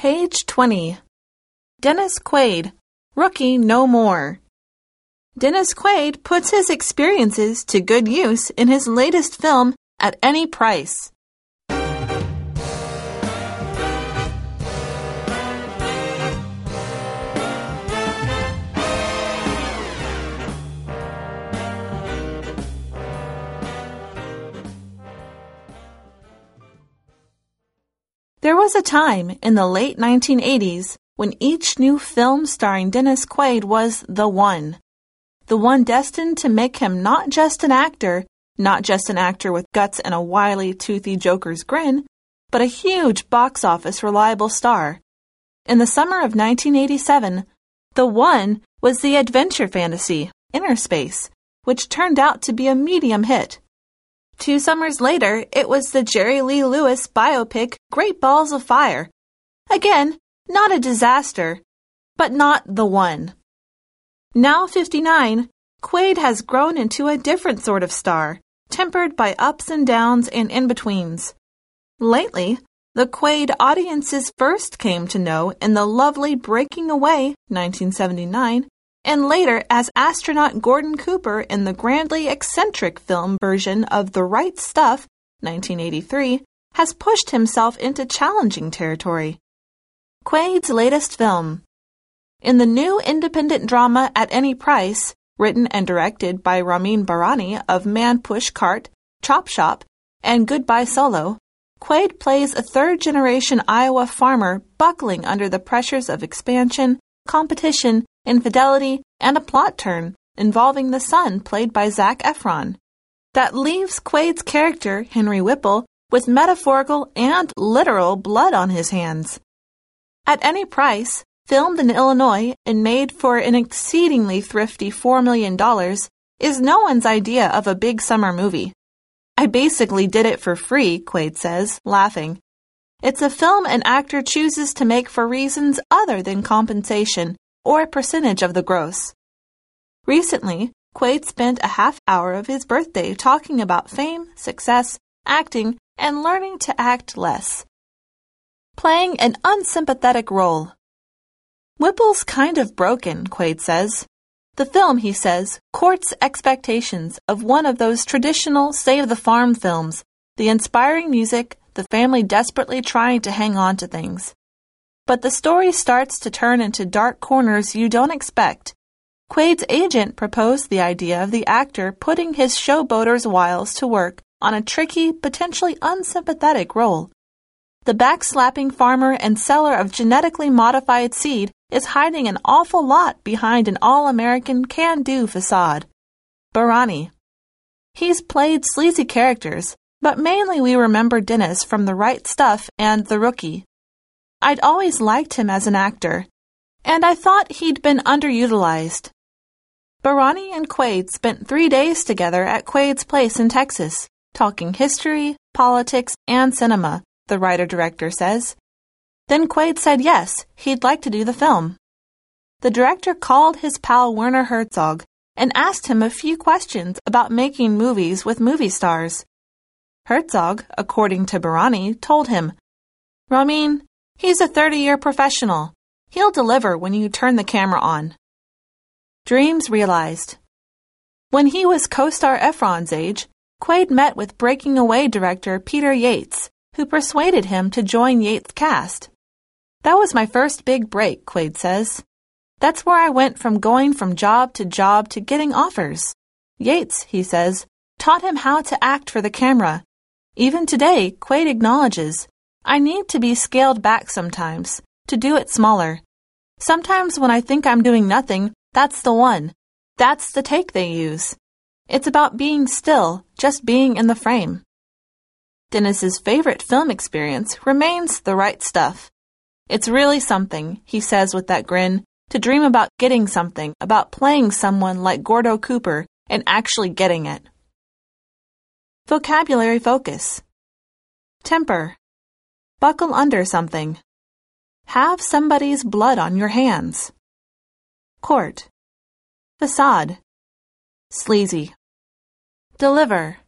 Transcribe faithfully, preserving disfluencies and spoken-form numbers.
Page twenty. Dennis Quaid, Rookie No More. Dennis Quaid puts his experiences to good use in his latest film, At Any Price. There was a time in the late nineteen eighties when each new film starring Dennis Quaid was the one. The one destined to make him not just an actor, not just an actor with guts and a wily, toothy joker's grin, but a huge box office reliable star. In the summer of nineteen eighty-seven, the one was the adventure fantasy, Inner Space, which turned out to be a medium hit. Two summers later, it was the Jerry Lee Lewis biopic Great Balls of Fire. Again, not a disaster, but not the one. Now fifty-nine, Quaid has grown into a different sort of star, tempered by ups and downs and in-betweens. Lately, the Quaid audiences first came to know in the lovely Breaking Away, nineteen seventy-nine, and later as astronaut Gordon Cooper in the grandly eccentric film version of The Right Stuff, nineteen eighty-three, has pushed himself into challenging territory. Quaid's latest film. In the new independent drama At Any Price, written and directed by Ramin Bahrani of Man Push Cart, Chop Shop, and Goodbye Solo, Quaid plays a third-generation Iowa farmer buckling under the pressures of expansion, competition, infidelity, and a plot turn involving the son played by Zac Efron. That leaves Quaid's character, Henry Whipple, with metaphorical and literal blood on his hands. At Any Price, filmed in Illinois and made for an exceedingly thrifty four million dollars, is no one's idea of a big summer movie. I basically did it for free, Quaid says, laughing. It's a film an actor chooses to make for reasons other than compensation or a percentage of the gross. Recently, Quaid spent a half hour of his birthday talking about fame, success, acting, and learning to act less. Playing an unsympathetic role. Whipple's kind of broken, Quaid says. The film, he says, courts expectations of one of those traditional save-the-farm films, the inspiring music, the family desperately trying to hang on to things. But the story starts to turn into dark corners you don't expect. Quaid's agent proposed the idea of the actor putting his showboater's wiles to work on a tricky, potentially unsympathetic role. The backslapping farmer and seller of genetically modified seed is hiding an awful lot behind an all-American can-do facade. Bahrani. He's played sleazy characters, but mainly we remember Dennis from The Right Stuff and The Rookie. I'd always liked him as an actor, and I thought he'd been underutilized. Bahrani and Quaid spent three days together at Quaid's place in Texas, talking history, politics, and cinema, the writer-director says. Then Quaid said yes, he'd like to do the film. The director called his pal Werner Herzog and asked him a few questions about making movies with movie stars. Herzog, according to Bahrani, told him, "Ramin, he's a thirty-year professional. He'll deliver when you turn the camera on." Dreams realized. When he was co-star Efron's age, Quaid met with Breaking Away director Peter Yates, who persuaded him to join Yates' cast. That was my first big break, Quaid says. That's where I went from going from job to job to getting offers. Yates, he says, taught him how to act for the camera. Even today, Quaid acknowledges, I need to be scaled back sometimes, to do it smaller. Sometimes when I think I'm doing nothing, that's the one. That's the take they use. It's about being still, just being in the frame. Dennis's favorite film experience remains The Right Stuff. It's really something, he says with that grin, to dream about getting something, about playing someone like Gordo Cooper and actually getting it. Vocabulary focus. Temper. Buckle under something. Have somebody's blood on your hands. Court. Facade. Sleazy. Deliver.